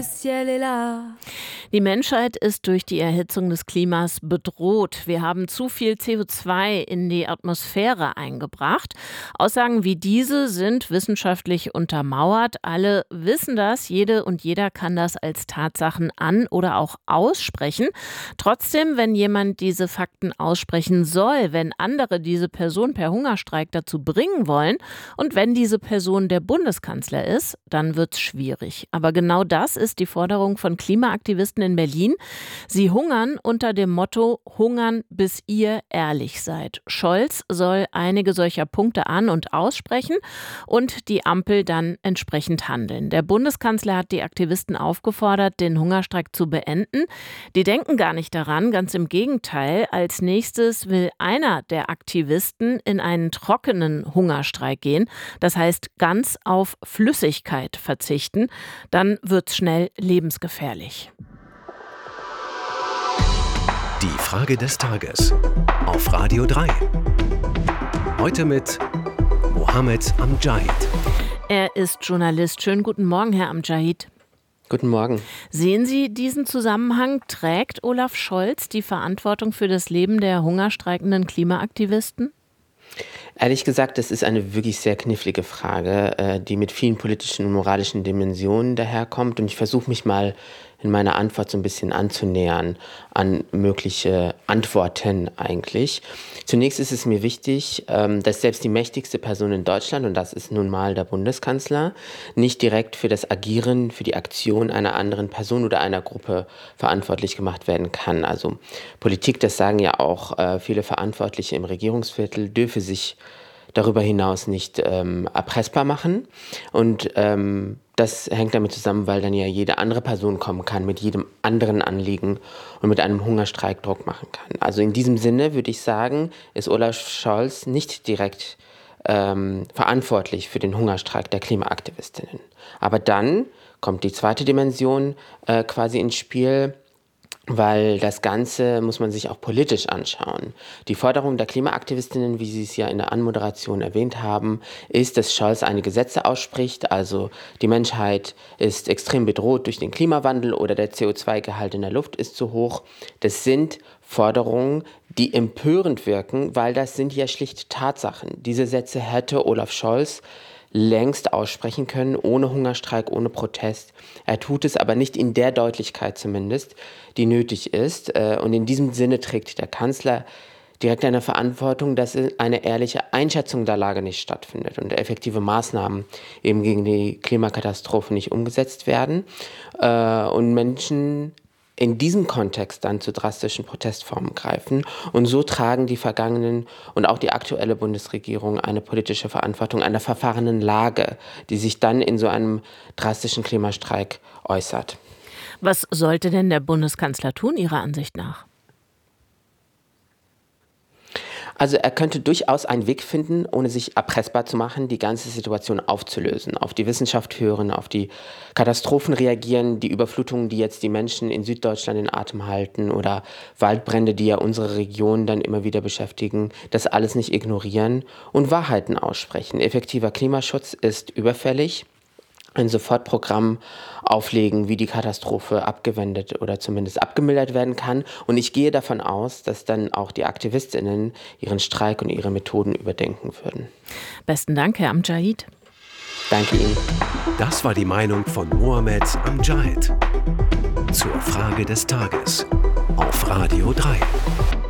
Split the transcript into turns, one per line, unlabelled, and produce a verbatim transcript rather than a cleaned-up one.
ciel est là.
Die Menschheit ist durch die Erhitzung des Klimas bedroht. Wir haben zu viel C O zwei in die Atmosphäre eingebracht. Aussagen wie diese sind wissenschaftlich untermauert. Alle wissen das. Jede und jeder kann das als Tatsachen an- oder auch aussprechen. Trotzdem, wenn jemand diese Fakten aussprechen soll, wenn andere diese Person per Hungerstreik dazu bringen wollen und wenn diese Person der Bundeskanzler ist, dann wird's schwierig. Aber genau das ist die Forderung von Klimaaktivisten in Berlin. Sie hungern unter dem Motto Hungern, bis ihr ehrlich seid. Scholz soll einige solcher Punkte an- und aussprechen und die Ampel dann entsprechend handeln. Der Bundeskanzler hat die Aktivisten aufgefordert, den Hungerstreik zu beenden. Die denken gar nicht daran, ganz im Gegenteil. Als nächstes will einer der Aktivisten in einen trockenen Hungerstreik gehen. Das heißt, ganz auf Flüssigkeit verzichten. Dann wird's schnell lebensgefährlich.
Die Frage des Tages auf Radio drei. Heute mit Mohammed Amjad.
Er ist Journalist. Schönen guten Morgen, Herr Amjad.
Guten Morgen.
Sehen Sie diesen Zusammenhang? Trägt Olaf Scholz die Verantwortung für das Leben der hungerstreikenden Klimaaktivisten?
Ehrlich gesagt, das ist eine wirklich sehr knifflige Frage, die mit vielen politischen und moralischen Dimensionen daherkommt. Und ich versuche mich mal in meiner Antwort so ein bisschen anzunähern an mögliche Antworten eigentlich. Zunächst ist es mir wichtig, dass selbst die mächtigste Person in Deutschland, und das ist nun mal der Bundeskanzler, nicht direkt für das Agieren, für die Aktion einer anderen Person oder einer Gruppe verantwortlich gemacht werden kann. Also Politik, das sagen ja auch viele Verantwortliche im Regierungsviertel, dürfe sich darüber hinaus nicht ähm, erpressbar machen. Und ähm, das hängt damit zusammen, weil dann ja jede andere Person kommen kann mit jedem anderen Anliegen und mit einem Hungerstreik Druck machen kann. Also in diesem Sinne würde ich sagen, ist Olaf Scholz nicht direkt ähm, verantwortlich für den Hungerstreik der Klimaaktivistinnen. Aber dann kommt die zweite Dimension äh, quasi ins Spiel, weil das Ganze muss man sich auch politisch anschauen. Die Forderung der Klimaaktivistinnen, wie Sie es ja in der Anmoderation erwähnt haben, ist, dass Scholz einige Gesetze ausspricht. Also die Menschheit ist extrem bedroht durch den Klimawandel oder der C O zwei Gehalt in der Luft ist zu hoch. Das sind Forderungen, die empörend wirken, weil das sind ja schlicht Tatsachen. Diese Sätze hätte Olaf Scholz längst aussprechen können, ohne Hungerstreik, ohne Protest. Er tut es aber nicht in der Deutlichkeit zumindest, die nötig ist. Und in diesem Sinne trägt der Kanzler direkt eine Verantwortung, dass eine ehrliche Einschätzung der Lage nicht stattfindet und effektive Maßnahmen eben gegen die Klimakatastrophe nicht umgesetzt werden. Und Menschen in diesem Kontext dann zu drastischen Protestformen greifen. Und so tragen die vergangenen und auch die aktuelle Bundesregierung eine politische Verantwortung einer verfahrenen Lage, die sich dann in so einem drastischen Klimastreik äußert.
Was sollte denn der Bundeskanzler tun, Ihrer Ansicht nach?
Also er könnte durchaus einen Weg finden, ohne sich erpressbar zu machen, die ganze Situation aufzulösen, auf die Wissenschaft hören, auf die Katastrophen reagieren, die Überflutungen, die jetzt die Menschen in Süddeutschland in Atem halten oder Waldbrände, die ja unsere Region dann immer wieder beschäftigen, das alles nicht ignorieren und Wahrheiten aussprechen. Effektiver Klimaschutz ist überfällig. Ein Sofortprogramm auflegen, wie die Katastrophe abgewendet oder zumindest abgemildert werden kann. Und ich gehe davon aus, dass dann auch die AktivistInnen ihren Streik und ihre Methoden überdenken würden.
Besten Dank, Herr Amjad.
Danke Ihnen.
Das war die Meinung von Mohammed Amjad zur Frage des Tages auf Radio drei.